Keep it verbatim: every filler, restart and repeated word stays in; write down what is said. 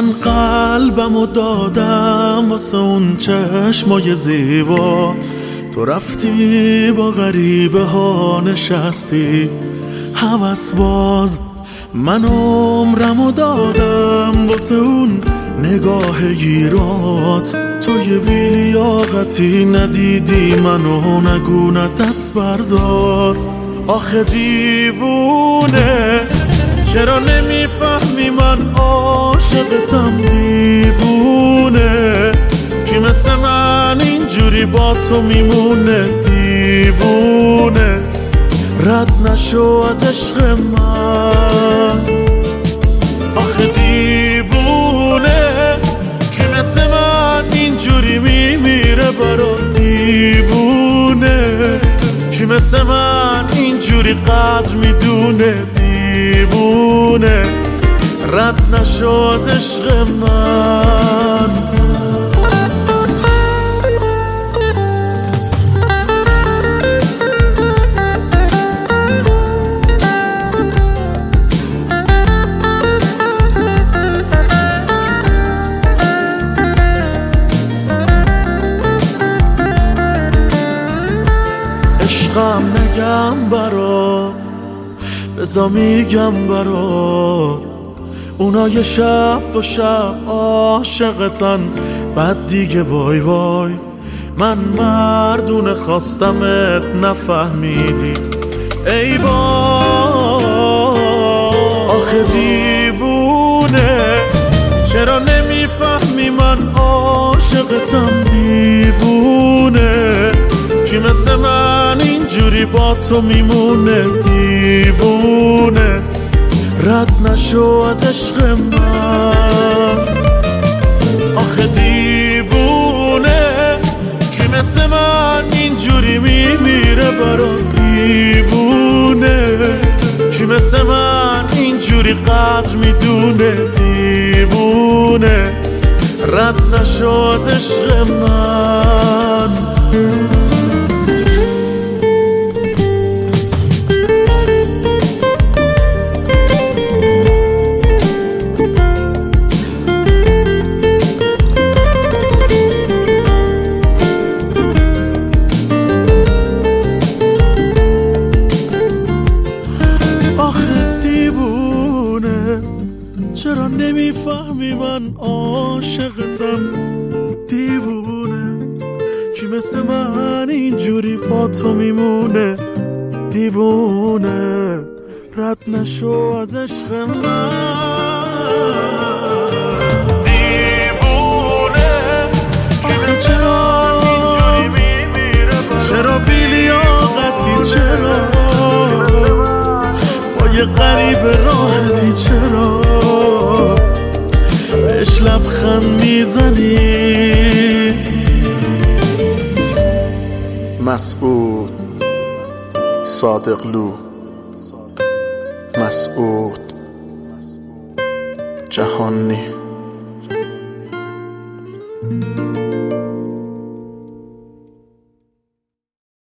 من قلبمو دادم واسه اون چشمای زیبا، تو رفتی با غریبه ها نشستی هوس باز. من عمرمو دادم واسه اون نگاه گیرات، تو یه بیلیاقتی ندیدی منو، نگو نه دست بردار. آخه دیوونه چرا نمیفهمی من عاشقتم؟ دیوونه کی مثل من اینجوری با تو میمونه؟ دیوونه رد نشو از عشق من. آخه دیوونه کی مثل من اینجوری میمیره برا؟ دیوونه کی مثل من اینجوری قدر میدونه؟ دیوونه رد نشو از عشق من. عشقم نگم برات، بزا میگم برات، اونا یه شب دو شب عاشقتن بعد دیگه بای بای. من مردونه خواستمت نفهمیدی ای بای. آخه دیوونه چرا نمیفهمی من عاشقتم؟ دیوونه کی مثل من اینجوری با تو میمونه؟ دیوونه رد نشو از عشق من. آخه دیوونه کی مثل من اینجوری میمیره برا؟ دیوونه کی مثل من اینجوری قدر میدونه؟ دیوونه رد نشو از عشق من. چرا نمیفهمی من عاشقتم؟ دیوونه کی مثل من اینجوری با تو میمونه؟ دیوونه رد نشو از عشق من. دیوونه آخه چرا چرا بیلیاقتی؟ چرا با یه غریب راحتی؟ چرا بهش لبخند میزنی؟ مسعود صادقلو، مسعود جهانی.